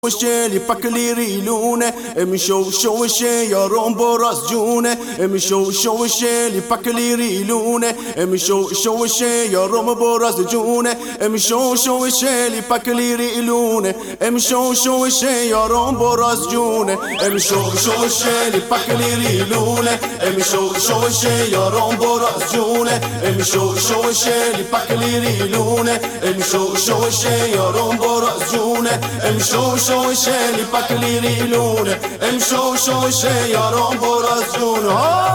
شلی پکلی ریلونه میشو شوشه یارم براز جونه میشو شلی پکلی ریلونه میشو شوشه یارم براز جونه میشو شلی پکلی ریلونه میشو شوشه یارم براز جونه میشو شلی پکلی ریلونه میشو شوشه یارم براز جونه میشو شلی پکلی ریلونه میشو شوشه یارم براز جونه میشو شوشلی پکلی ریلونه امشو شوشه یارم براز جونه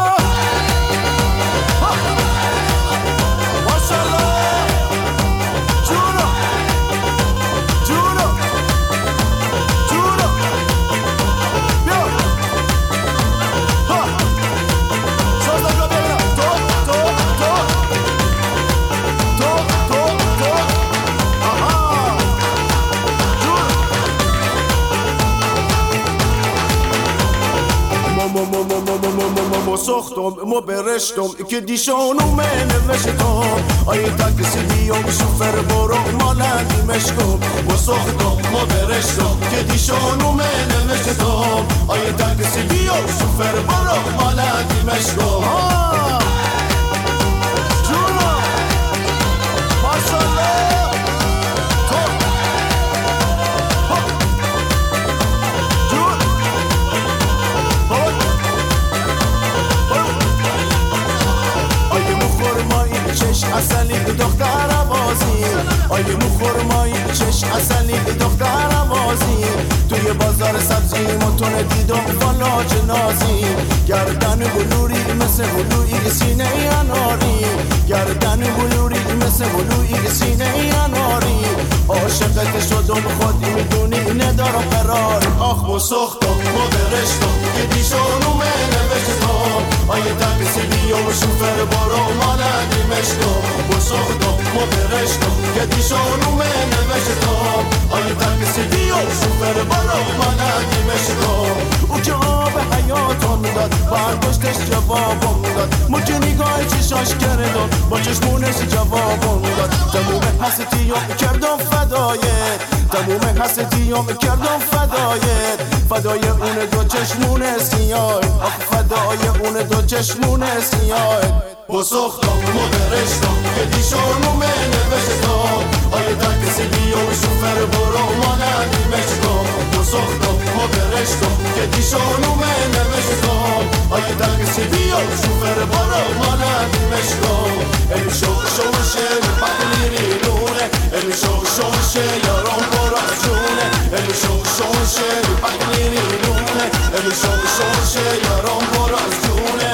ساختم ما برشتم که دیشانو من نوشتم آیه تاکسی بیام شوفر برو مالندی مشکم ما ساختم ما برشتم که دیشانو من نوشتم آیه تاکسی بیام شوفر برو مالندی مشکم اصلی دختر آوازی آیه مخورمایی چش اصلی دختر آوازی توی بازار سبزی متون دیدم والا جنازی گردن بلوری مثل بلوی سینه اناری گردن بلوری مثل بلوی سینه اناری عاشقت شدم خودی میدونی ندارم قرار آخ و سختم ما برشتم که دیشانو من نوشتم آیه تاکسی بیام شوفر برو مالندی مشتم و سختم ما برشتم که دیشانو من نوشتم آیه تاکسی بیام شوفر برو مالندی مشتم او که آب حیاتم داد برداشتش جوابم داد مجه نگاه چشاش کردم با چشمونش جوابم داد تموم حسیتیام کردم فدایت تموم حسیتیام کردم فدایت فدای اون دو چشمون سیاه آخ فدای اون دو چشمون سیاه با سختم ما برشتم که دیشانو من نوشتم آیه تاکسی بیام شوفر برو مالندی مشتم با سختم ما برشتم که دیشانو من نوشتم آیه تاکسی بیام شوفر برو مالندی مشتم امشو شوشه پکلی ریلونه امشو شوشه یارم براز جونه امشو شوشه پکلی ریلونه امشو شوشه یارم براز جونه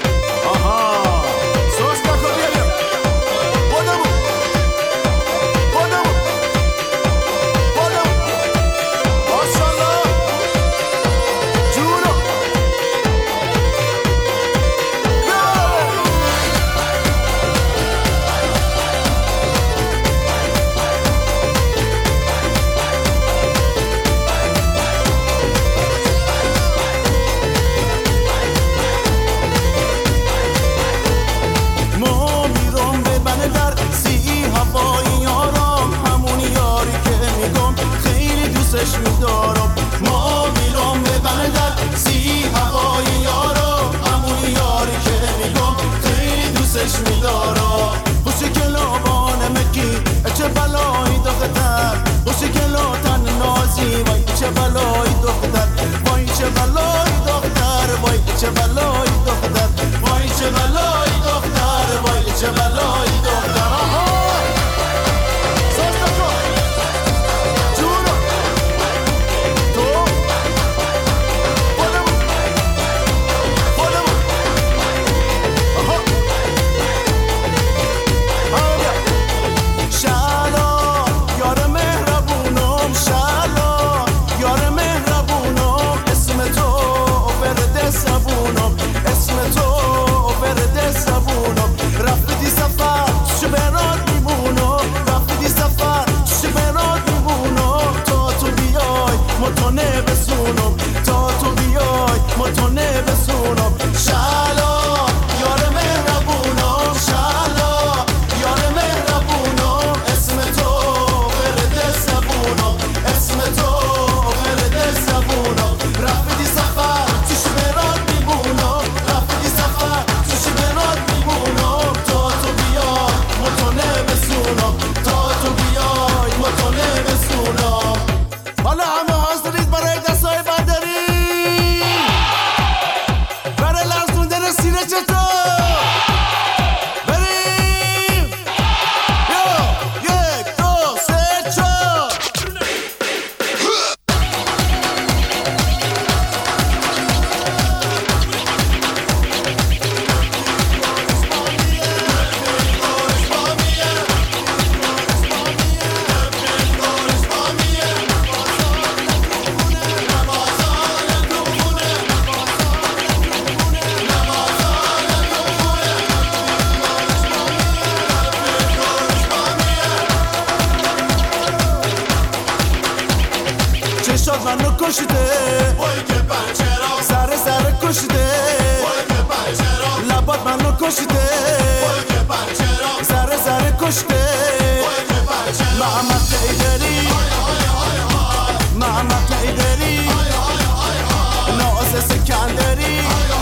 میدارم ما میرم به بندر سی هوای یارم همون یاری که میگم خیلی دوستش میدارم خوشی کلابان مکی چه بلایی دختر خوشی کلاتن نازی وای چه بلایی دختر وای چه بلایی دختر وای چه بلایی دختر وای چه بلایی دختر وای چه بلایی دختر منو کشته سر کشته لبات منو کشته سر کشته محمد حیدری محمد حیدری ناز سکندری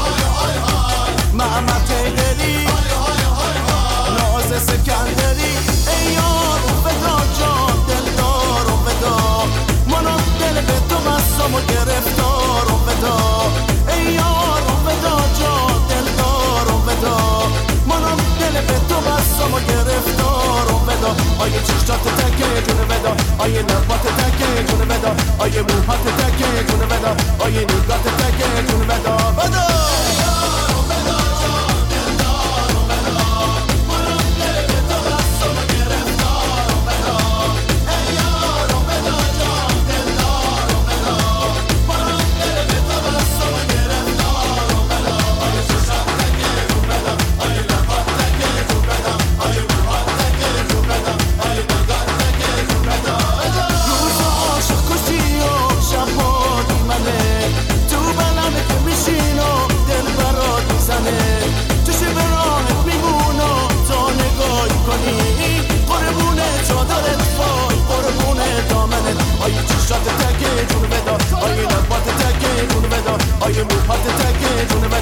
محمد حیدری ناز سکندری ای یار فدا جان دلدار و فدا منو دل به تو بستم و گرفتار و فدا ای یار فدا جان دلدار و فدا منو دل به تو بستم و گرفتار و فدا آیه چشتات تکه جون فدا آیه لبات تکه جون فدا آیه موهات تکه جون فدا آیه نگات تکه جون فدا فدا آیه موهات تکه جون